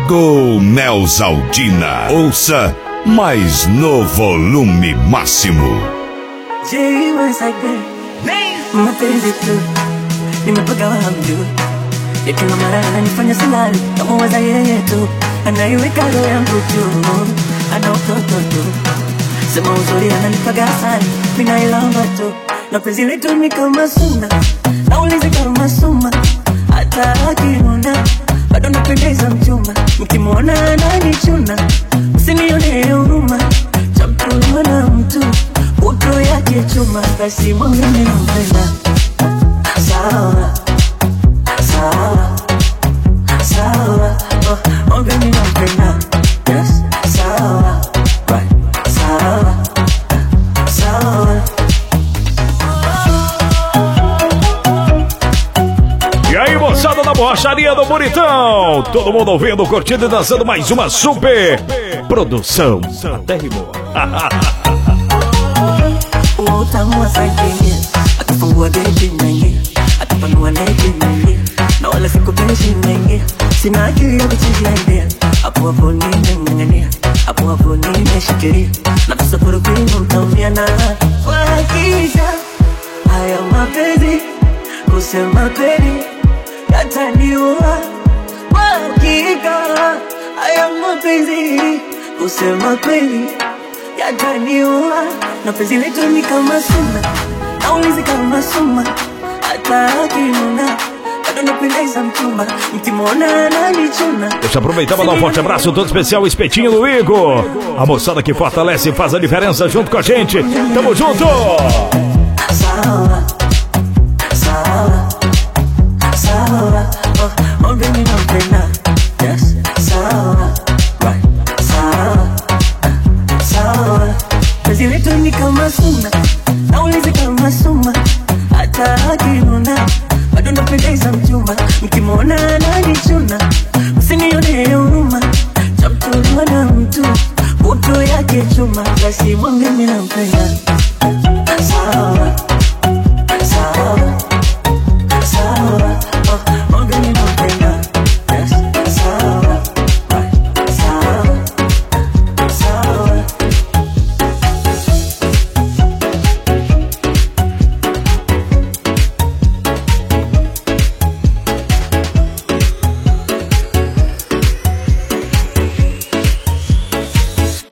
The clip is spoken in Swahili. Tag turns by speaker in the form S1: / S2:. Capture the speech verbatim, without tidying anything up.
S1: Chegou Neusaldina. Ouça mais no volume máximo.
S2: Mapenzi tu nimepagawa hamdu, ya kila mara ananifanya silali, kama waza yeye tu, anaiweka roho yangu juu, ana utoto tu, sema uzuri ananipaga sana, mimi nailamba tu, na penzi letu ni kama suna, naulizi kama suma, hata akiniona bado napendeza mchumba, mkimwona ananichuna, msinione huruma, chamtuma na mtu uto yake chuma, basi mwingine nampenda. Sawa, sawa, sawa, oh, mwingine nampenda. Yes, sawa, right, sawa, sawa.
S3: E aí, moçada da borracharia do Bonitão, todo mundo ouvindo, curtindo e dançando mais uma super produção. Até rimou.
S2: Utamu asaidia, akifungua geti naingia, akipanua neti naingia, na wala sikupeshi naingia, sina akili ya kuchezea idea, hapo hapo nimeng'ang'ania, hapo hapo nimeshikilia, na tusafiri kwingi mtaumia na kwa hakika, haya mapenzi, kusema kweli, yataniua, kwa hakika, haya mapenzi, kusema kweli, yataniua, na penzi letu ni kama suna, naulizi kama suma, hata akinuna bado napendeza mchumba, mkimwona ananichuna.
S3: Deixa eu aproveitar e mandar um forte abraço todo especial, Espetinho do Igor, a moçada que fortalece e faz a diferença junto com a gente. Tamo junto!
S2: Sawa.